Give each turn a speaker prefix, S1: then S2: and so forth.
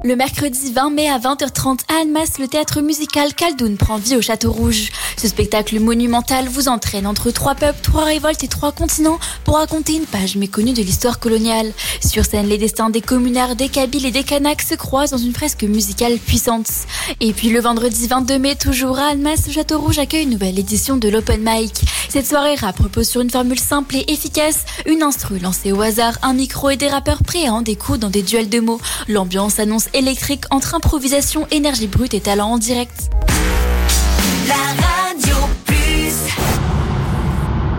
S1: Le mercredi 20 mai à 20h30 à Annemasse, le théâtre musical Khaldoun prend vie au Château Rouge. Ce spectacle monumental vous entraîne entre 3 peuples, 3 révoltes et 3 continents pour raconter une page méconnue de l'histoire coloniale. Sur scène, les destins des communards, des Kabyles et des Kanaks se croisent dans une fresque musicale puissante. Et puis le vendredi 22 mai, toujours à Annemasse, le Château Rouge accueille une nouvelle édition de l'Open Mic. Cette soirée rap repose sur une formule simple et efficace, une instru lancée au hasard, un micro et des rappeurs prêts à en découdre dans des duels de mots. L'ambiance s'annonce électrique entre improvisation, énergie brute et talent en direct.